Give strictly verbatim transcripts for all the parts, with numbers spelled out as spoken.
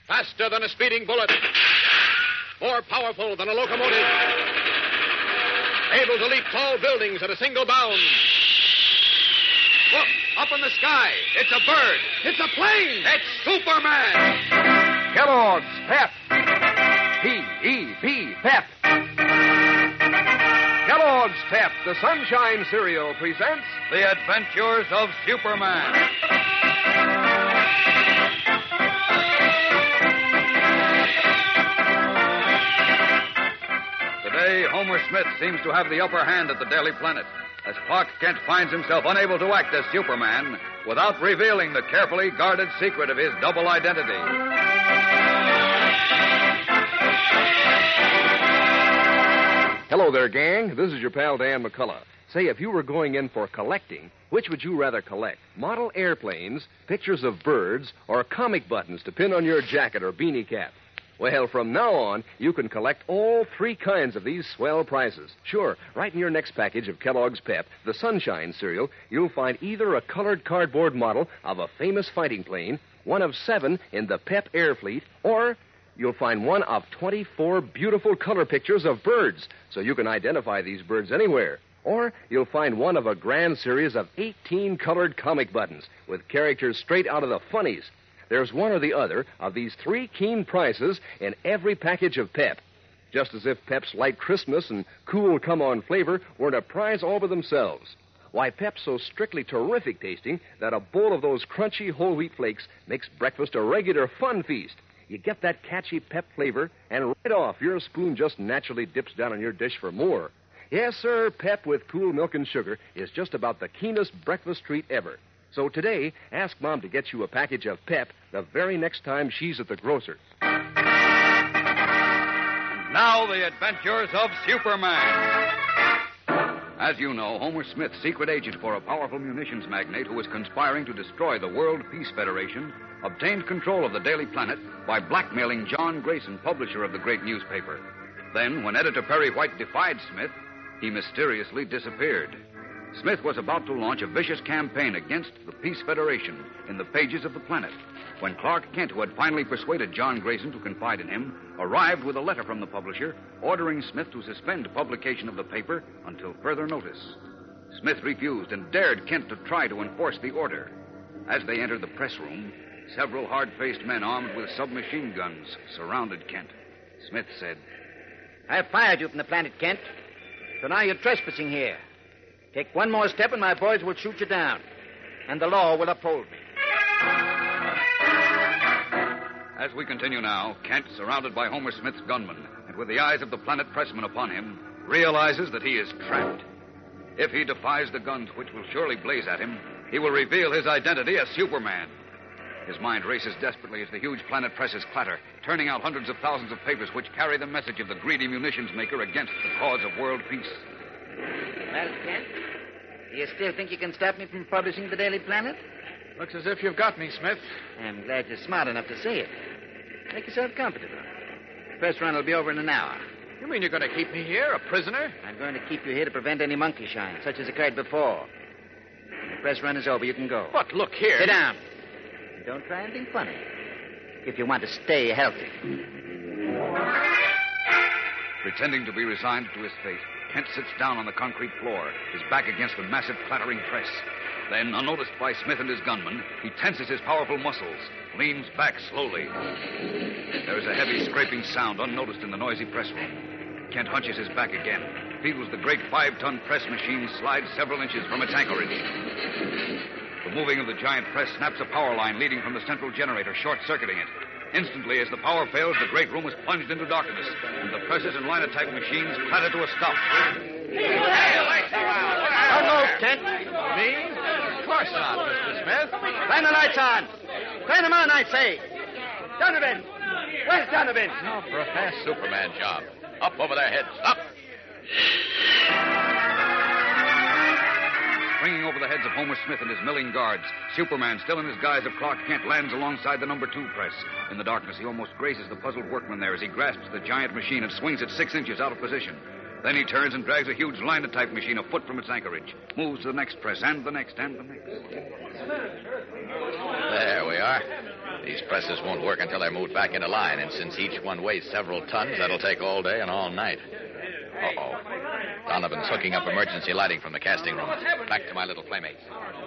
Faster than a speeding bullet. More powerful than a locomotive. Able to leap tall buildings at a single bound. Look, up in the sky. It's a bird. It's a plane. It's Superman. Kellogg's Pep. P E P, Pep. Kellogg's Pep, the Sunshine Cereal, presents The Adventures of Superman. Today, Homer Smith seems to have the upper hand at the Daily Planet, as Clark Kent finds himself unable to act as Superman without revealing the carefully guarded secret of his double identity. Hello there, gang. This is your pal Dan McCullough. Say, if you were going in for collecting, which would you rather collect? Model airplanes, pictures of birds, or comic buttons to pin on your jacket or beanie cap? Well, from now on, you can collect all three kinds of these swell prizes. Sure, right in your next package of Kellogg's Pep, the Sunshine Cereal, you'll find either a colored cardboard model of a famous fighting plane, one of seven in the Pep Air Fleet, or you'll find one of twenty-four beautiful color pictures of birds, so you can identify these birds anywhere. Or you'll find one of a grand series of eighteen colored comic buttons with characters straight out of the funnies. There's one or the other of these three keen prizes in every package of Pep. Just as if Pep's light Christmas and cool come-on flavor weren't a prize all by themselves. Why, Pep's so strictly terrific tasting that a bowl of those crunchy whole wheat flakes makes breakfast a regular fun feast. You get that catchy Pep flavor, and right off, your spoon just naturally dips down on your dish for more. Yes, sir, Pep with cool milk and sugar is just about the keenest breakfast treat ever. So today, ask Mom to get you a package of Pep the very next time she's at the grocer's. And now, the adventures of Superman. As you know, Homer Smith, secret agent for a powerful munitions magnate who was conspiring to destroy the World Peace Federation, obtained control of the Daily Planet by blackmailing John Grayson, publisher of the great newspaper. Then, when editor Perry White defied Smith, he mysteriously disappeared. Smith was about to launch a vicious campaign against the Peace Federation in the pages of the Planet, when Clark Kent, who had finally persuaded John Grayson to confide in him, arrived with a letter from the publisher ordering Smith to suspend publication of the paper until further notice. Smith refused and dared Kent to try to enforce the order. As they entered the press room, several hard-faced men armed with submachine guns surrounded Kent. Smith said, "I've fired you from the Planet, Kent. So now you're trespassing here. Take one more step and my boys will shoot you down. And the law will uphold me." As we continue now, Kent, surrounded by Homer Smith's gunmen, and with the eyes of the Planet pressmen upon him, realizes that he is trapped. If he defies the guns which will surely blaze at him, he will reveal his identity as Superman. His mind races desperately as the huge Planet presses clatter, turning out hundreds of thousands of papers which carry the message of the greedy munitions maker against the cause of world peace. Well, Kent, do you still think you can stop me from publishing the Daily Planet? Looks as if you've got me, Smith. I'm glad you're smart enough to say it. Make yourself comfortable. The press run will be over in an hour. You mean you're going to keep me here, a prisoner? I'm going to keep you here to prevent any monkey shine, such as occurred before. When the press run is over, you can go. But look here. Sit down. And don't try anything funny. If you want to stay healthy. Pretending to be resigned to his fate, Kent sits down on the concrete floor, his back against the massive clattering press. Then, unnoticed by Smith and his gunmen, he tenses his powerful muscles, leans back slowly. There is a heavy scraping sound unnoticed in the noisy press room. Kent hunches his back again, feels the great five-ton press machine slide several inches from its anchorage. The moving of the giant press snaps a power line leading from the central generator, short-circuiting it. Instantly, as the power fails, the great room is plunged into darkness, and the presses and linotype machines clatter to a stop. Hey, lights are out. Don't move, Kent. Me? Of course not, Mister Smith. Turn the lights on. Turn them on, I say. Donovan. Where's Donovan? Now for a fast Superman job. Up over their heads. Up. Springing over the heads of Homer Smith and his milling guards, Superman, still in his guise of Clark Kent, lands alongside the number two press. In the darkness, he almost grazes the puzzled workman there as he grasps the giant machine and swings it six inches out of position. Then he turns and drags a huge linotype machine a foot from its anchorage, moves to the next press, and the next, and the next. There we are. These presses won't work until they're moved back into line, and since each one weighs several tons, that'll take all day and all night. Uh-oh. Donovan's hooking up emergency lighting from the casting room. Back to my little playmates.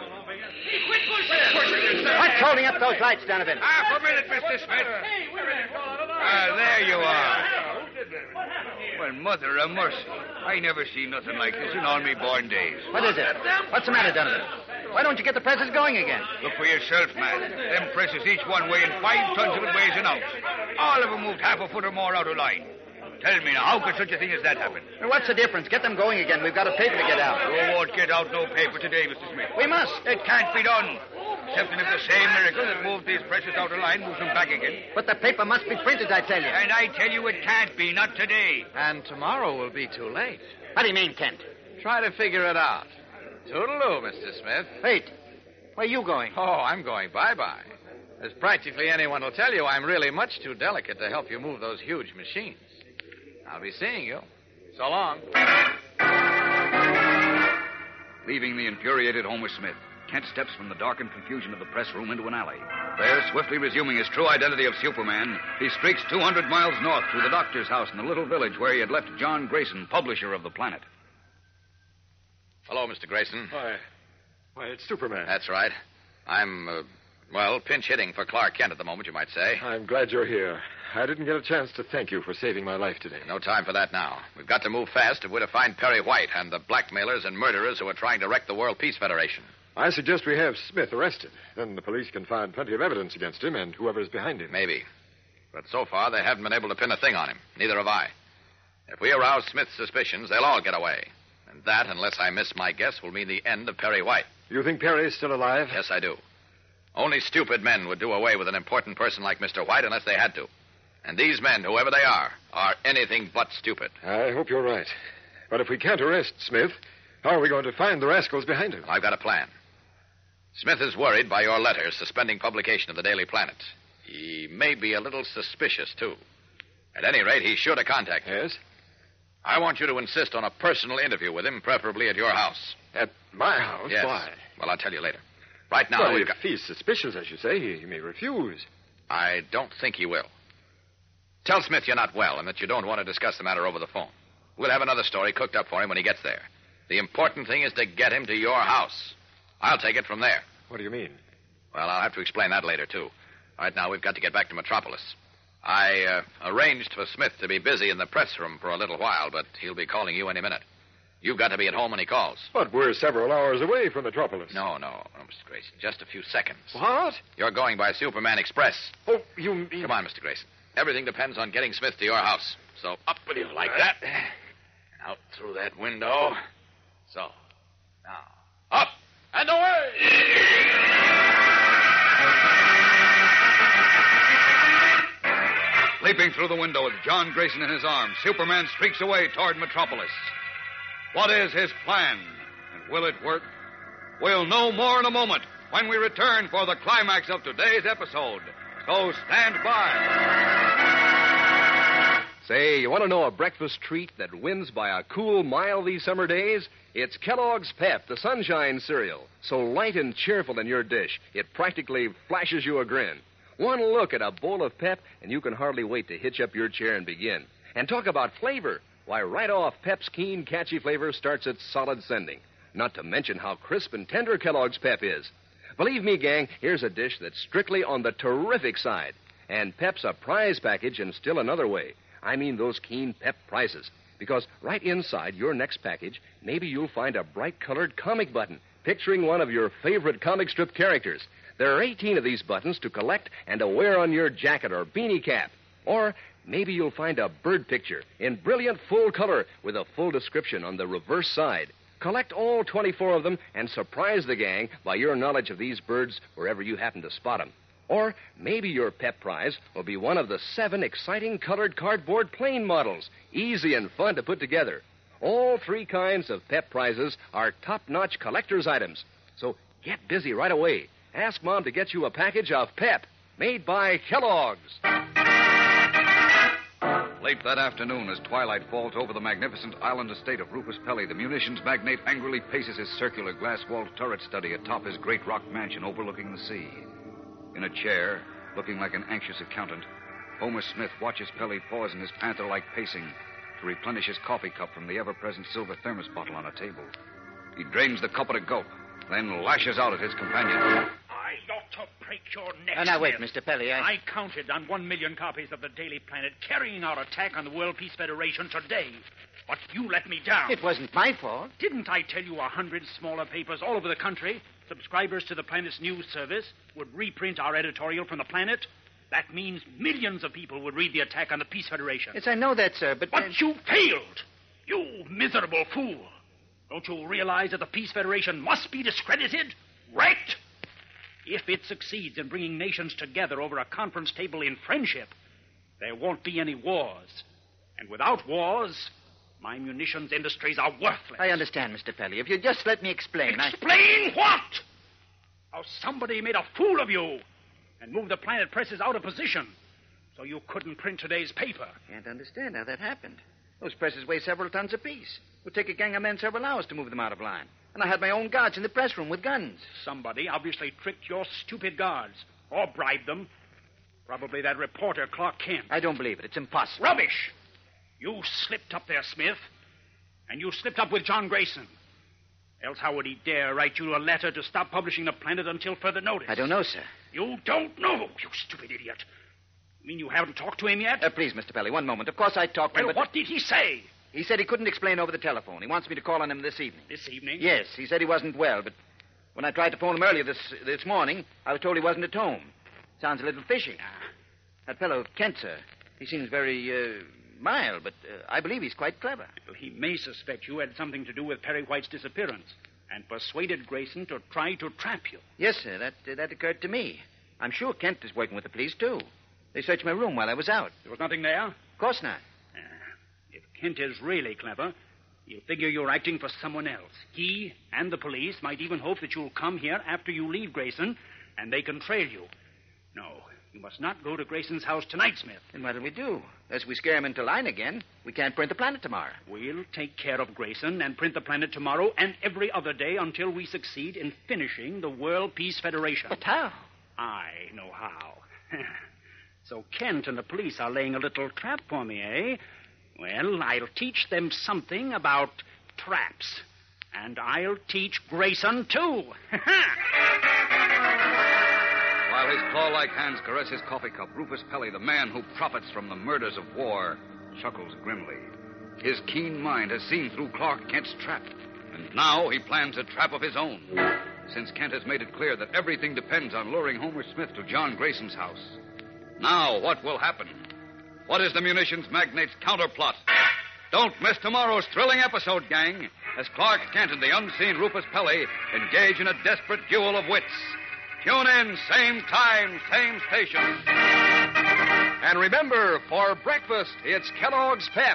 What's holding up those lights, Donovan? Half a minute, Mister Smith. Ah, there you are. Well, mother of mercy. I never seen nothing like this in all me born days. What is it? What's the matter, Donovan? Why don't you get the presses going again? Look for yourself, man. Them presses, each one weighing five tons of it weighs an ounce. All of them moved half a foot or more out of line. Tell me now, how could such a thing as that happen? Well, what's the difference? Get them going again. We've got a paper to get out. You won't get out no paper today, Mister Smith. We must. It can't be done. Except if the same miracle that moved these presses out of line moves them back again. But the paper must be printed, I tell you. And I tell you it can't be, not today. And tomorrow will be too late. What do you mean, Kent? Try to figure it out. Toodaloo, Mister Smith. Wait. Where are you going? Oh, I'm going bye-bye. As practically anyone will tell you, I'm really much too delicate to help you move those huge machines. I'll be seeing you. So long. Leaving the infuriated Homer Smith, Kent steps from the darkened confusion of the press room into an alley. There, swiftly resuming his true identity of Superman, he streaks two hundred miles north to the doctor's house in the little village where he had left John Grayson, publisher of the Planet. Hello, Mister Grayson. Why, why, it's Superman. That's right. I'm, uh, well, pinch hitting for Clark Kent at the moment, you might say. I'm glad you're here. I didn't get a chance to thank you for saving my life today. No time for that now. We've got to move fast if we're to find Perry White and the blackmailers and murderers who are trying to wreck the World Peace Federation. I suggest we have Smith arrested. Then the police can find plenty of evidence against him and whoever's behind him. Maybe. But so far, they haven't been able to pin a thing on him. Neither have I. If we arouse Smith's suspicions, they'll all get away. And that, unless I miss my guess, will mean the end of Perry White. You think Perry is still alive? Yes, I do. Only stupid men would do away with an important person like Mister White unless they had to. And these men, whoever they are, are anything but stupid. I hope you're right. But if we can't arrest Smith, how are we going to find the rascals behind him? I've got a plan. Smith is worried by your letter suspending publication of the Daily Planet. He may be a little suspicious, too. At any rate, he's sure to contact you. Yes? I want you to insist on a personal interview with him, preferably at your house. At my house? Yes. Why? Well, I'll tell you later. Right now, well, we've if got... he's suspicious, as you say, he, he may refuse. I don't think he will. Tell Smith you're not well and that you don't want to discuss the matter over the phone. We'll have another story cooked up for him when he gets there. The important thing is to get him to your house. I'll take it from there. What do you mean? Well, I'll have to explain that later, too. Right now, we've got to get back to Metropolis. I uh, arranged for Smith to be busy in the press room for a little while, but he'll be calling you any minute. You've got to be at home when he calls. But we're several hours away from Metropolis. No, no, no, Mister Grayson. Just a few seconds. What? You're going by Superman Express. Oh, you mean... Come on, Mister Grayson. Everything depends on getting Smith to your house. So up with you like that. And out through that window. So. Now. Up and away! Leaping through the window with John Grayson in his arms, Superman streaks away toward Metropolis. What is his plan? And will it work? We'll know more in a moment when we return for the climax of today's episode. So stand by. Say, you want to know a breakfast treat that wins by a cool mile these summer days? It's Kellogg's Pep, the Sunshine cereal. So light and cheerful in your dish, it practically flashes you a grin. One look at a bowl of Pep, and you can hardly wait to hitch up your chair and begin. And talk about flavor. Why, right off, Pep's keen, catchy flavor starts its solid sending. Not to mention how crisp and tender Kellogg's Pep is. Believe me, gang, here's a dish that's strictly on the terrific side. And Pep's a prize package in still another way. I mean those keen Pep prizes. Because right inside your next package, maybe you'll find a bright-colored comic button picturing one of your favorite comic strip characters. There are eighteen of these buttons to collect and to wear on your jacket or beanie cap. Or maybe you'll find a bird picture in brilliant full color with a full description on the reverse side. Collect all twenty-four of them and surprise the gang by your knowledge of these birds wherever you happen to spot them. Or maybe your Pep prize will be one of the seven exciting colored cardboard plane models, easy and fun to put together. All three kinds of Pep prizes are top-notch collector's items. So get busy right away. Ask Mom to get you a package of Pep, made by Kellogg's. Late that afternoon, as twilight falls over the magnificent island estate of Rufus Pelly, the munitions magnate angrily paces his circular glass-walled turret study atop his great rock mansion overlooking the sea. In a chair, Looking like an anxious accountant, Homer Smith watches Pelly pause in his panther-like pacing to replenish his coffee cup from the ever-present silver thermos bottle on a table. He drains the cup at a gulp, then lashes out at his companion. I ought to break your neck. Oh, now, wait, Smith. Mister Pelly. I... I counted on one million copies of the Daily Planet carrying out attack on the World Peace Federation today. But you let me down. It wasn't my fault. Didn't I tell you a hundred smaller papers all over the country, subscribers to the Planet's news service, would reprint our editorial from the Planet? That means millions of people would read the attack on the Peace Federation. Yes, I know that, sir, but... But uh, you failed. You miserable fool. Don't you realize that the Peace Federation must be discredited? Wrecked? If it succeeds in bringing nations together over a conference table in friendship, there won't be any wars. And without wars, my munitions industries are worthless. I understand, Mister Pelly. If you just let me explain, Explain I... what? How somebody made a fool of you and moved the Planet presses out of position so you couldn't print today's paper. I can't understand how that happened. Those presses weigh several tons apiece. It would take a gang of men several hours to move them out of line. And I had my own guards in the press room with guns. Somebody obviously tricked your stupid guards or bribed them. Probably that reporter, Clark Kent. I don't believe it. It's impossible. Rubbish! You slipped up there, Smith. And you slipped up with John Grayson. Else how would he dare write you a letter to stop publishing the Planet until further notice? I don't know, sir. You don't know, you stupid idiot. You mean you haven't talked to him yet? Uh, please, Mister Pelly, one moment. Of course I talked to well, him, but... what did he say? He said he couldn't explain over the telephone. He wants me to call on him this evening. This evening? Yes, he said he wasn't well, but when I tried to phone him earlier this this morning, I was told he wasn't at home. Sounds a little fishy. Ah. That fellow, Kent, sir, he seems very uh, mild, but uh, I believe he's quite clever. Well, he may suspect you had something to do with Perry White's disappearance and persuaded Grayson to try to trap you. Yes, sir, that, uh, that occurred to me. I'm sure Kent is working with the police, too. They searched my room while I was out. There was nothing there? Of course not. If Kent is really clever, he'll figure you're acting for someone else. He and the police might even hope that you'll come here after you leave Grayson, and they can trail you. No, you must not go to Grayson's house tonight, Smith. Then what'll we do? Unless we scare him into line again, we can't print the Planet tomorrow. We'll take care of Grayson and print the Planet tomorrow and every other day until we succeed in finishing the World Peace Federation. But how? I know how. So Kent and the police are laying a little trap for me, eh? Well, I'll teach them something about traps. And I'll teach Grayson, too. While his claw-like hands caress his coffee cup, Rufus Pelly, the man who profits from the murders of war, chuckles grimly. His keen mind has seen through Clark Kent's trap, and now he plans a trap of his own, since Kent has made it clear that everything depends on luring Homer Smith to John Grayson's house. Now, what will happen? What is the munitions magnate's counterplot? Don't miss tomorrow's thrilling episode, gang, as Clark Kent and the unseen Rufus Pelly engage in a desperate duel of wits. Tune in, same time, same station. And remember, for breakfast, it's Kellogg's Pep.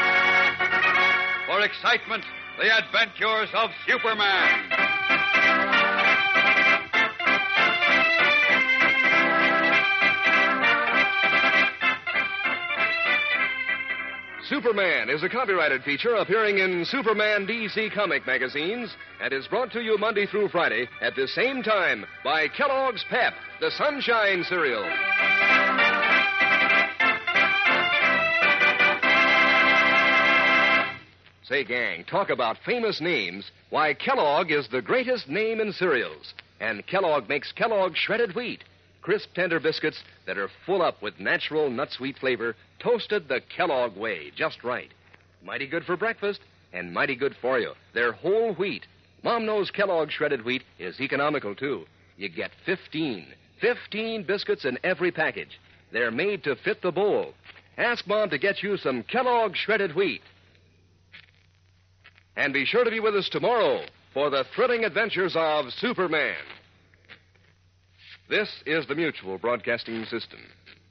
For excitement, the adventures of Superman. Superman is a copyrighted feature appearing in Superman D C comic magazines and is brought to you Monday through Friday at the same time by Kellogg's Pep, the Sunshine Cereal. Say, gang, talk about famous names. Why, Kellogg is the greatest name in cereals. And Kellogg makes Kellogg shredded wheat. Crisp, tender biscuits that are full up with natural nut-sweet flavor, toasted the Kellogg way, just right. Mighty good for breakfast and mighty good for you. They're whole wheat. Mom knows Kellogg shredded wheat is economical, too. You get fifteen. fifteen biscuits in every package. They're made to fit the bowl. Ask Mom to get you some Kellogg shredded wheat. And be sure to be with us tomorrow for the thrilling adventures of Superman. This is the Mutual Broadcasting System.